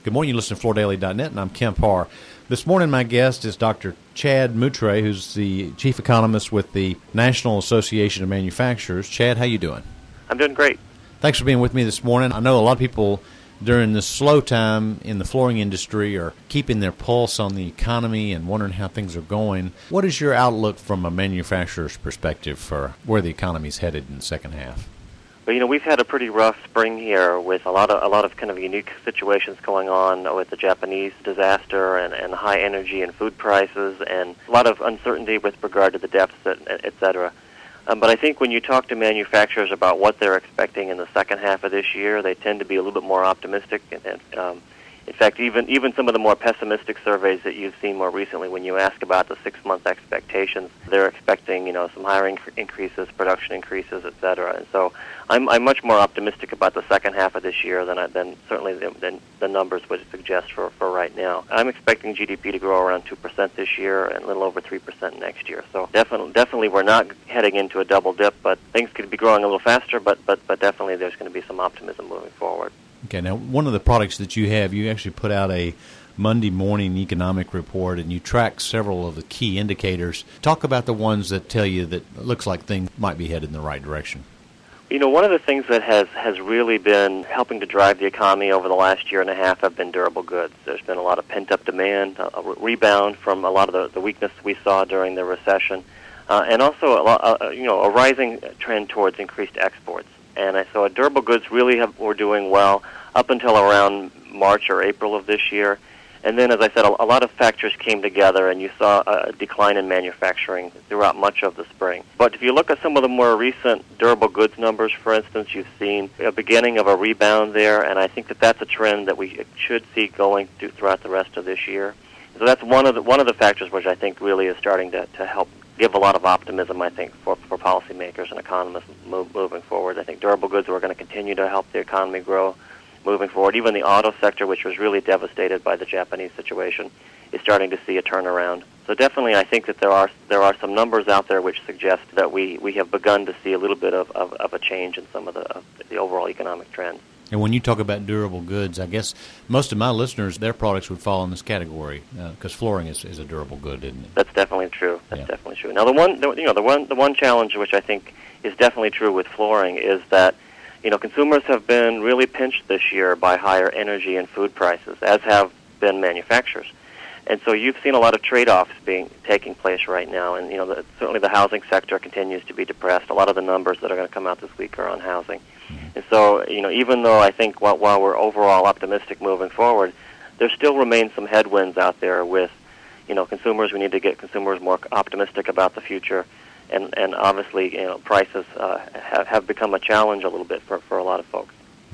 Good morning. You listen to FloorDaily.net, and I'm Kemp Harr. This morning, my guest is Dr. Chad Moutre, who's the chief economist with the National Association of Manufacturers. Chad, how you doing? I'm doing great. Thanks for being with me this morning. I know a lot of people during this slow time in the flooring industry are keeping their pulse on the economy and wondering how things are going. What is your outlook from a manufacturer's perspective for where the economy is headed in the second half? Well, we've had a pretty rough spring here with a lot of kind of unique situations going on with the Japanese disaster and high energy and food prices and a lot of uncertainty with regard to the deficit, et cetera. But I think when you talk to manufacturers about what they're expecting in the second half of this year, they tend to be a little bit more optimistic. In fact, even some of the more pessimistic surveys that you've seen more recently, when you ask about the 6-month expectations, they're expecting some hiring increases, production increases, et cetera. And so I'm much more optimistic about the second half of this year than certainly the numbers would suggest for right now. I'm expecting GDP to grow around 2% this year and a little over 3% next year. So definitely we're not heading into a double dip, but things could be growing a little faster. But definitely there's going to be some optimism moving forward. Okay, now one of the products that you have, you actually put out a Monday morning economic report, and you track several of the key indicators. Talk about the ones that tell you that it looks like things might be headed in the right direction. One of the things that has really been helping to drive the economy over the last year and a half have been durable goods. There's been a lot of pent-up demand, a rebound from a lot of the weakness we saw during the recession, and also a rising trend towards increased exports. And so durable goods really were doing well up until around March or April of this year. And then, as I said, a lot of factors came together, and you saw a decline in manufacturing throughout much of the spring. But if you look at some of the more recent durable goods numbers, for instance, you've seen a beginning of a rebound there, and I think that's a trend that we should see going throughout the rest of this year. So that's one of the factors which I think really is starting to help give a lot of optimism, I think, for policymakers and economists moving forward. I think durable goods are going to continue to help the economy grow moving forward. Even the auto sector, which was really devastated by the Japanese situation, is starting to see a turnaround. So definitely I think that there are some numbers out there which suggest that we have begun to see a little bit of a change in some of the overall economic trends. And when you talk about durable goods, I guess most of my listeners, their products would fall in this category because flooring is a durable good, isn't it? That's definitely true. Definitely true. Now, the one challenge which I think is definitely true with flooring is that consumers have been really pinched this year by higher energy and food prices, as have been manufacturers. And so you've seen a lot of trade-offs taking place right now, and certainly the housing sector continues to be depressed. A lot of the numbers that are going to come out this week are on housing. And so, even though I think while we're overall optimistic moving forward, there still remains some headwinds out there with, consumers. We need to get consumers more optimistic about the future, and obviously, prices have become a challenge a little bit for a lot of folks.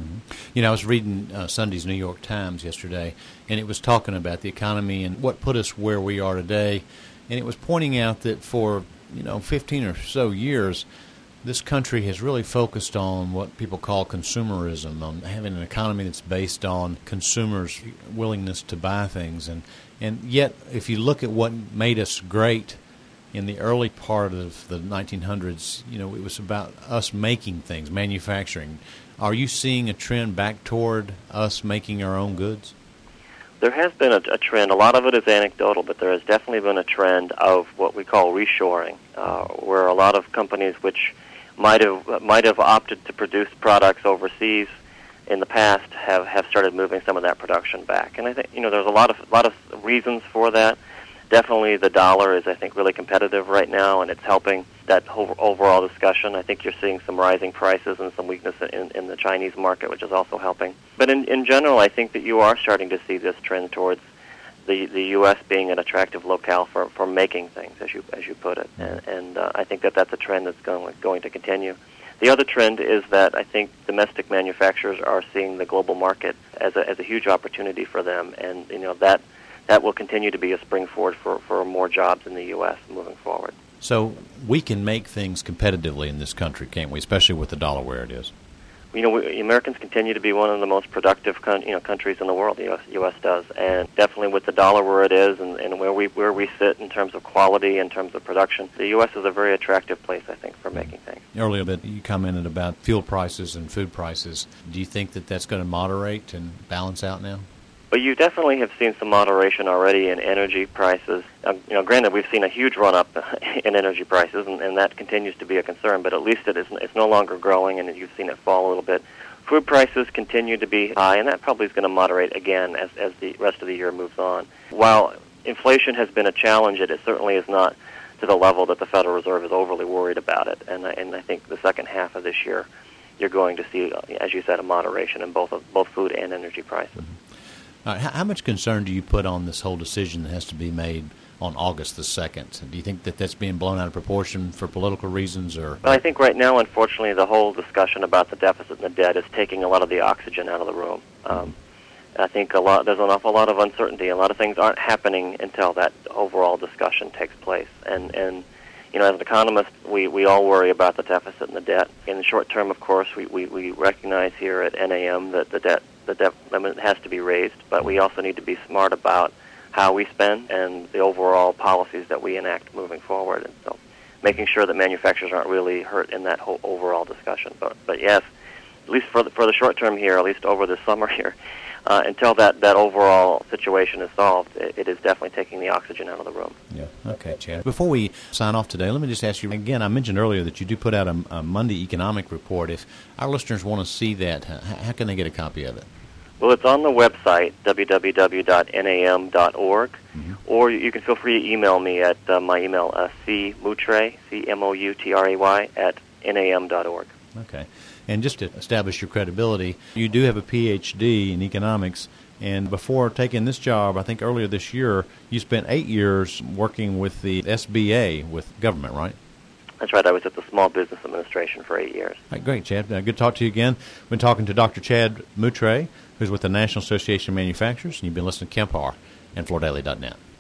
I was reading Sunday's New York Times yesterday, and it was talking about the economy and what put us where we are today, and it was pointing out that for 15 or so years, this country has really focused on what people call consumerism, on having an economy that's based on consumers' willingness to buy things. And yet, if you look at what made us great in the early part of the 1900s, it was about us making things, manufacturing. Are you seeing a trend back toward us making our own goods? There has been a trend. A lot of it is anecdotal, but there has definitely been a trend of what we call reshoring, where a lot of companies which might have opted to produce products overseas in the past have started moving some of that production back. And I think there's a lot of reasons for that. Definitely the dollar is, I think, really competitive right now, and it's helping that overall discussion. I think you're seeing some rising prices and some weakness in the Chinese market, which is also helping. But in general, I think that you are starting to see this trend towards the U.S. being an attractive locale for making things, as you put it. And I think that's a trend that's going to continue. The other trend is that I think domestic manufacturers are seeing the global market as a huge opportunity for them, and that will continue to be a springboard for more jobs in the U.S. moving forward. So we can make things competitively in this country, can't we, especially with the dollar where it is? Americans continue to be one of the most productive countries in the world. The U.S. does, and definitely with the dollar where it is, and where we sit in terms of quality, in terms of production, the U.S. is a very attractive place, I think, for making things. Earlier, you commented about fuel prices and food prices. Do you think that that's going to moderate and balance out now? But you definitely have seen some moderation already in energy prices. Granted, we've seen a huge run-up in energy prices, and that continues to be a concern, but at least it's no longer growing, and you've seen it fall a little bit. Food prices continue to be high, and that probably is going to moderate again as the rest of the year moves on. While inflation has been a challenge, it certainly is not to the level that the Federal Reserve is overly worried about it, and I think the second half of this year you're going to see, as you said, a moderation in both food and energy prices. How much concern do you put on this whole decision that has to be made on August the 2nd? Do you think that that's being blown out of proportion for political reasons? Or? Well, I think right now, unfortunately, the whole discussion about the deficit and the debt is taking a lot of the oxygen out of the room. I think there's an awful lot of uncertainty. A lot of things aren't happening until that overall discussion takes place. And as economists, we all worry about the deficit and the debt. In the short term, of course, we recognize here at NAM that the debt limit has to be raised, but we also need to be smart about how we spend and the overall policies that we enact moving forward. And so making sure that manufacturers aren't really hurt in that whole overall discussion. But yes, at least for the short term here, at least over the summer here, until that overall situation is solved, it is definitely taking the oxygen out of the room. Yeah. Okay, Chad. Before we sign off today, let me just ask you again. I mentioned earlier that you do put out a Monday economic report. If our listeners want to see that, how can they get a copy of it? Well, it's on the website, www.nam.org, or you can feel free to email me at my email, cmoutray, CMOUTRAY, at nam.org. Okay. And just to establish your credibility, you do have a Ph.D. in economics, and before taking this job, I think earlier this year, you spent 8 years working with the SBA, with government, right? That's right. I was at the Small Business Administration for 8 years. All right, great, Chad. Good to talk to you again. We've been talking to Dr. Chad Moutray, who's with the National Association of Manufacturers, and you've been listening to Kemp Harr and FloorDaily.net.